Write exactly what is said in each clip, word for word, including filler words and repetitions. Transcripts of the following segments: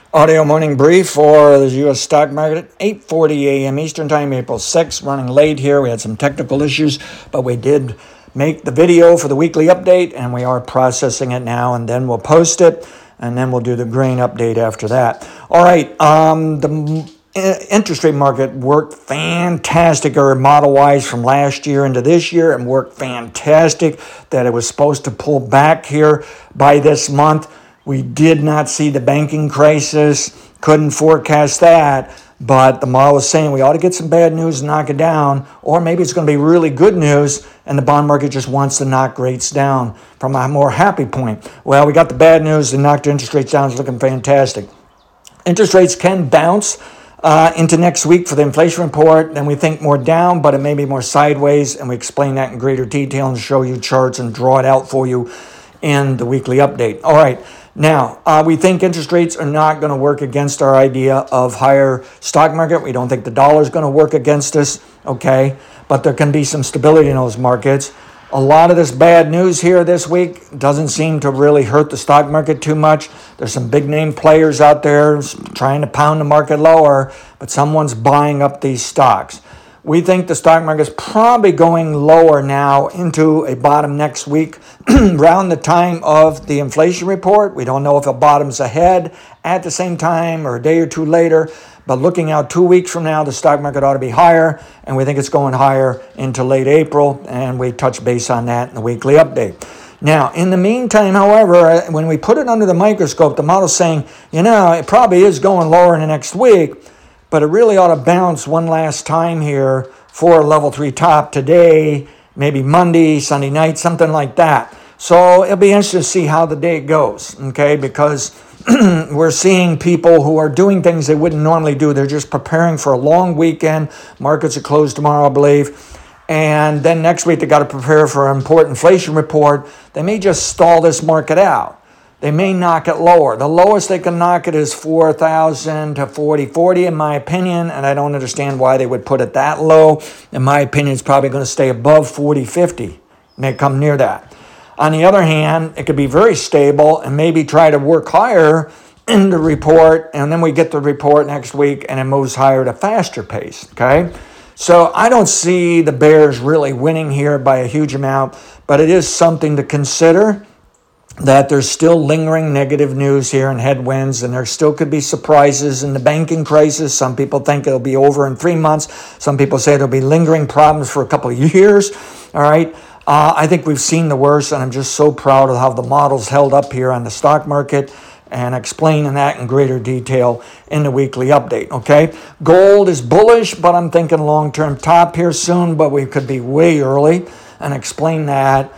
Audio morning brief for the U S stock market at eight forty a.m. Eastern Time, April sixth. Running late here. We had some technical issues, but we did make the video for the weekly update, and we are processing it now, and then we'll post it, and then we'll do the grain update after that. All right, um, the interest rate market worked fantastic, or model-wise, from last year into this year, and worked fantastic that it was supposed to pull back here by this month. We did not see the banking crisis, couldn't forecast that, but the model was saying we ought to get some bad news and knock it down, or maybe it's going to be really good news and the bond market just wants to knock rates down from a more happy point. Well, we got the bad news and knocked interest rates down. It's looking fantastic. Interest rates can bounce uh, into next week for the inflation report. Then we think more down, but it may be more sideways, and we explain that in greater detail and show you charts and draw it out for you in the weekly update. All right. Now, uh, we think interest rates are not going to work against our idea of higher stock market. We don't think the dollar is going to work against us, okay? But there can be some stability in those markets. A lot of this bad news here this week doesn't seem to really hurt the stock market too much. There's some big name players out there trying to pound the market lower, but someone's buying up these stocks. We think the stock market is probably going lower now into a bottom next week around the time of the inflation report. We don't know if it bottoms ahead at the same time or a day or two later, but looking out two weeks from now, the stock market ought to be higher, and we think it's going higher into late April, and we touch base on that in the weekly update. Now, in the meantime, however, when we put it under the microscope, the model's saying, you know, it probably is going lower in the next week, but it really ought to bounce one last time here for a level three top today, maybe Monday, Sunday night, something like that. So it'll be interesting to see how the day goes, okay? Because we're seeing people who are doing things they wouldn't normally do. They're just preparing for a long weekend. Markets are closed tomorrow, I believe. And then next week, they got to prepare for an important inflation report. They may just stall this market out. They may knock it lower. The lowest they can knock it is four thousand to forty forty, in my opinion, and I don't understand why they would put it that low. In my opinion, it's probably going to stay above forty fifty. May come near that. On the other hand, it could be very stable and maybe try to work higher in the report, and then we get the report next week and it moves higher at a faster pace, okay? So I don't see the bears really winning here by a huge amount, but it is something to consider, that there's still lingering negative news here and headwinds, and there still could be surprises in the banking crisis. Some people think it'll be over in three months. Some people say there'll be lingering problems for a couple of years. All right. Uh, I think we've seen the worst, and I'm just so proud of how the model's held up here on the stock market, and explaining that in greater detail in the weekly update, okay? Gold is bullish, but I'm thinking long-term top here soon, but we could be way early, and explain that.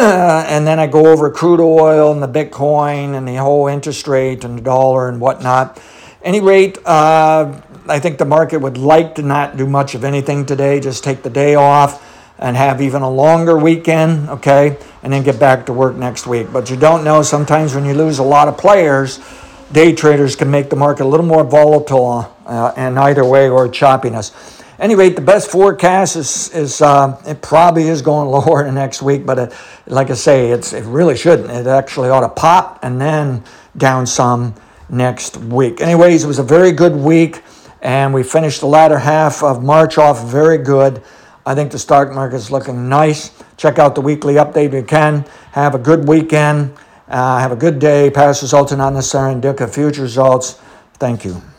And then I go over crude oil and the Bitcoin and the whole interest rate and the dollar and whatnot. Any rate, uh, I think the market would like to not do much of anything today, just take the day off and have even a longer weekend, okay, and then get back to work next week. But you don't know, sometimes when you lose a lot of players, day traders can make the market a little more volatile uh, in either way, or choppiness. Any rate, the best forecast is, is uh, it probably is going lower in the next week, but it, like I say, it's it really shouldn't. It actually ought to pop and then down some next week. Anyways, it was a very good week, and we finished the latter half of March off very good. I think the stock market is looking nice. Check out the weekly update if you can. Have a good weekend. Uh, have a good day. Past results are not necessarily indicative of future results. Thank you.